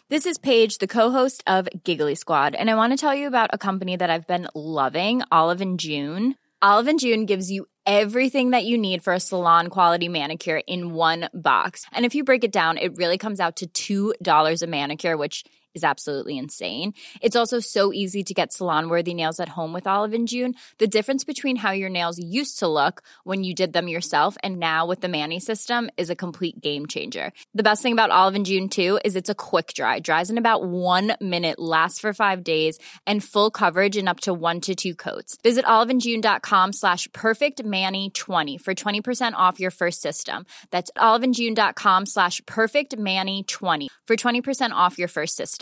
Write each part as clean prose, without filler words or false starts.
This is Paige, the co-host of Giggly Squad, and I want to tell you about a company that I've been loving, Olive and June. Olive and June gives you everything that you need for a salon-quality manicure in one box. And if you break it down, it really comes out to $2 a manicure, which is absolutely insane. It's also so easy to get salon-worthy nails at home with Olive and June. The difference between how your nails used to look when you did them yourself and now with the Mani system is a complete game changer. The best thing about Olive and June, too, is it's a quick dry. Dries in about 1 minute, lasts for 5 days, and full coverage in up to 1 to 2 coats. Visit oliveandjune.com/perfectmani20 for 20% off your first system. That's oliveandjune.com/perfectmani20 for 20% off your first system.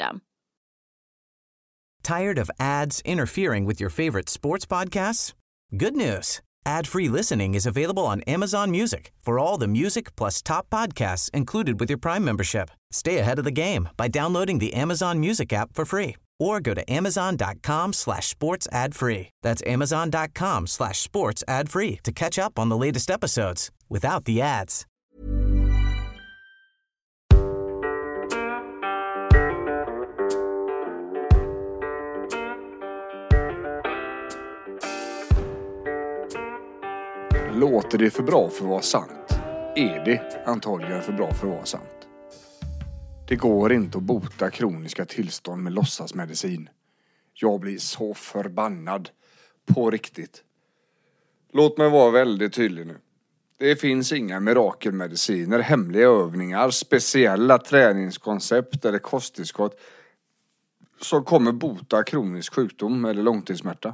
Tired of ads interfering with your favorite sports podcasts? Good news. Ad-free listening is available on Amazon Music for all the music plus top podcasts included with your Prime membership. Stay ahead of the game by downloading the Amazon Music app for free or go to amazon.com/sports ad free. That's amazon.com/sports ad free to catch up on the latest episodes without the ads. Låter det för bra för att vara sant? Är det antagligen för bra för att vara sant? Det går inte att bota kroniska tillstånd med låtsasmedicin. Jag blir så förbannad. På riktigt. Låt mig vara väldigt tydlig nu. Det finns inga mirakelmediciner, hemliga övningar, speciella träningskoncept eller kosttillskott som kommer bota kronisk sjukdom eller långtidssmärta.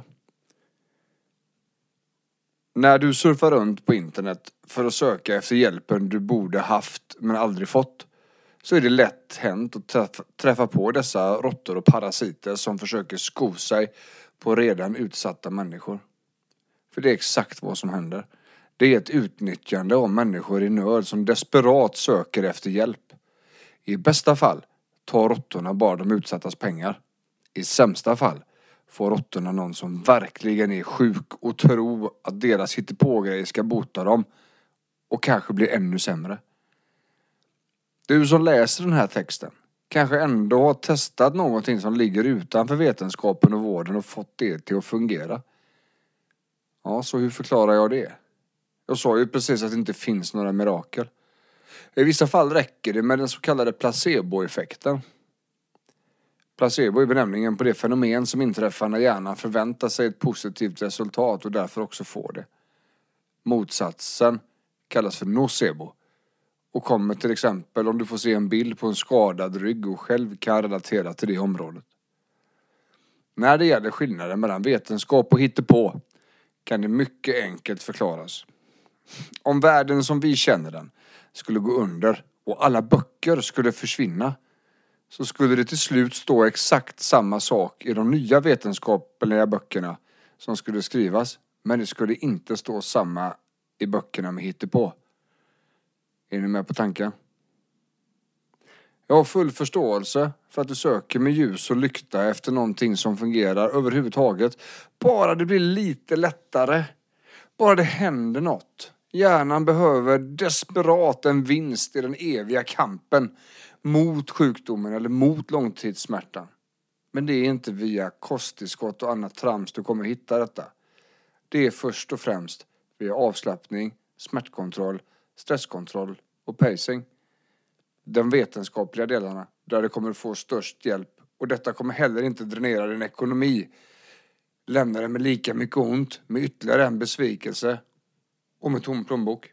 När du surfar runt på internet för att söka efter hjälpen du borde haft men aldrig fått, så är det lätt hänt att träffa på dessa råttor och parasiter som försöker sko sig på redan utsatta människor. För det är exakt vad som händer. Det är ett utnyttjande av människor i nöd som desperat söker efter hjälp. I bästa fall tar råttorna bara de utsattas pengar. I sämsta fall får råttorna någon som verkligen är sjuk och tror att deras hittepågrejer ska bota dem och kanske bli ännu sämre. Du som läser den här texten kanske ändå har testat någonting som ligger utanför vetenskapen och vården och fått det till att fungera. Ja, så hur förklarar jag det? Jag sa ju precis att det inte finns några mirakel. I vissa fall räcker det med den så kallade placeboeffekten. Placebo är benämningen på det fenomen som inträffar när hjärnan förväntar sig ett positivt resultat och därför också får det. Motsatsen kallas för nocebo och kommer till exempel om du får se en bild på en skadad rygg och själv kan relatera till det området. När det gäller skillnaden mellan vetenskap och hittepå kan det mycket enkelt förklaras. Om världen som vi känner den skulle gå under och alla böcker skulle försvinna, så skulle det till slut stå exakt samma sak i de nya vetenskapliga böckerna som skulle skrivas, men det skulle inte stå samma i böckerna med hittepå. Är ni med på tanken? Jag har full förståelse för att du söker med ljus och lykta efter någonting som fungerar överhuvudtaget. Bara det blir lite lättare. Bara det händer något. Hjärnan behöver desperat en vinst i den eviga kampen mot sjukdomen eller mot långtidssmärtan. Men det är inte via kosttillskott och annat trams du kommer hitta detta. Det är först och främst via avslappning, smärtkontroll, stresskontroll och pacing. De vetenskapliga delarna där det kommer få störst hjälp. Och detta kommer heller inte dränera din ekonomi. Lämna den med lika mycket ont, med ytterligare en besvikelse och med tom plånbok.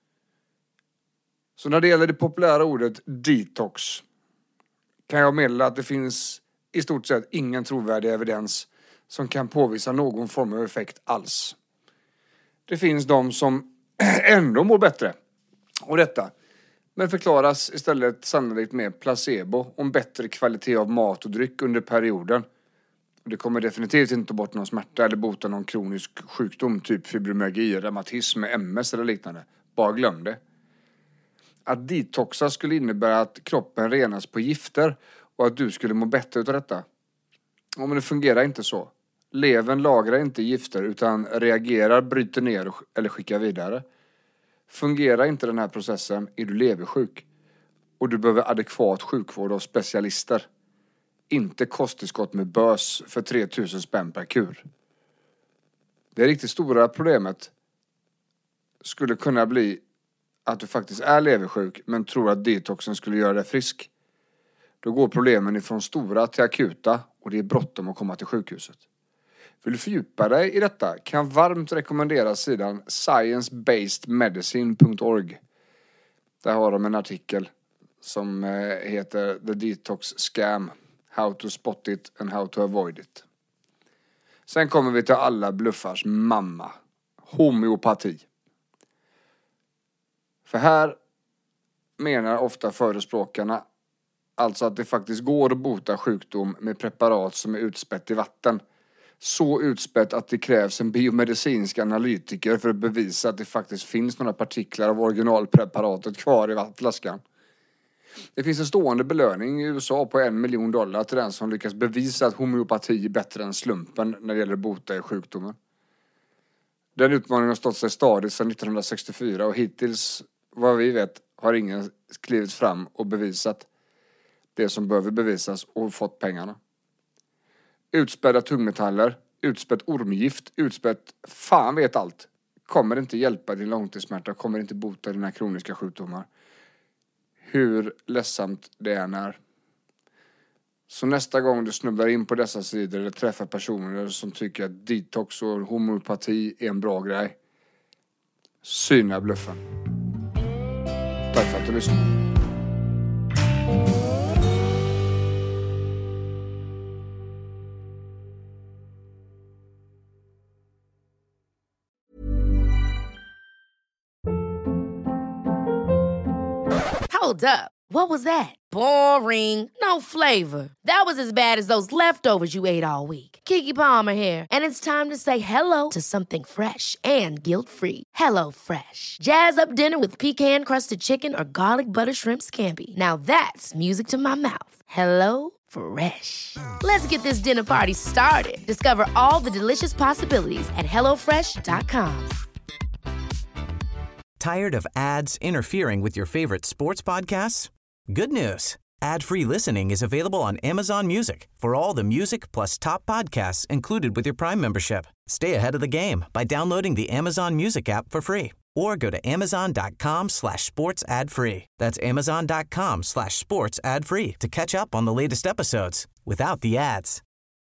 Så när det gäller det populära ordet detox kan jag meddela att det finns i stort sett ingen trovärdig evidens som kan påvisa någon form av effekt alls. Det finns de som ändå mår bättre och detta, men förklaras istället sannolikt med placebo om bättre kvalitet av mat och dryck under perioden. Och det kommer definitivt inte bort någon smärta eller bota någon kronisk sjukdom, typ fibromyalgi, reumatism, MS eller liknande. Bara glöm det. Att detoxa skulle innebära att kroppen renas på gifter och att du skulle må bättre utav detta. Men det fungerar inte så. Levern lagrar inte gifter utan reagerar, bryter ner eller skickar vidare. Fungerar inte den här processen är du leversjuk. och du behöver adekvat sjukvård av specialister. Inte kosttillskott med bös för 3000 spänn per kur. Det riktigt stora problemet skulle kunna bli att du faktiskt är leversjuk men tror att detoxen skulle göra dig frisk. Då går problemen ifrån stora till akuta och det är bråttom att komma till sjukhuset. Vill du fördjupa dig i detta kan jag varmt rekommendera sidan sciencebasedmedicine.org. Där har de en artikel som heter The Detox Scam. How to spot it and how to avoid it. Sen kommer vi till alla bluffars mamma. Homeopati. För här menar ofta förespråkarna alltså att det faktiskt går att bota sjukdom med preparat som är utspätt i vatten. Så utspätt att det krävs en biomedicinsk analytiker för att bevisa att det faktiskt finns några partiklar av originalpreparatet kvar i flaskan. Det finns en stående belöning i USA på $1 miljon till den som lyckas bevisa att homeopati är bättre än slumpen när det gäller att bota i sjukdomen. Den utmaningen har stått sig stadigt sedan 1964 och hittills, vad vi vet, har ingen klivit fram och bevisat det som behöver bevisas och fått pengarna. Utspädda tungmetaller, utspätt ormgift, utspätt fan vet allt. Kommer inte hjälpa din långtidssmärta, kommer inte bota dina kroniska sjukdomar. Hur ledsamt det än är. Så nästa gång du snubblar in på dessa sidor eller träffar personer som tycker att detox och homeopati är en bra grej, syna bluffen. Tack för att du lyssnade. Hold up. What was that? Boring. No flavor. That was as bad as those leftovers you ate all week. Keke Palmer here, and it's time to say hello to something fresh and guilt-free. Hello Fresh. Jazz up dinner with pecan-crusted chicken or garlic butter shrimp scampi. Now that's music to my mouth. Hello Fresh. Let's get this dinner party started. Discover all the delicious possibilities at hellofresh.com. Tired of ads interfering with your favorite sports podcasts? Good news. Ad-free listening is available on Amazon Music for all the music plus top podcasts included with your Prime membership. Stay ahead of the game by downloading the Amazon Music app for free or go to amazon.com/sports ad free. That's amazon.com/sports ad free to catch up on the latest episodes without the ads.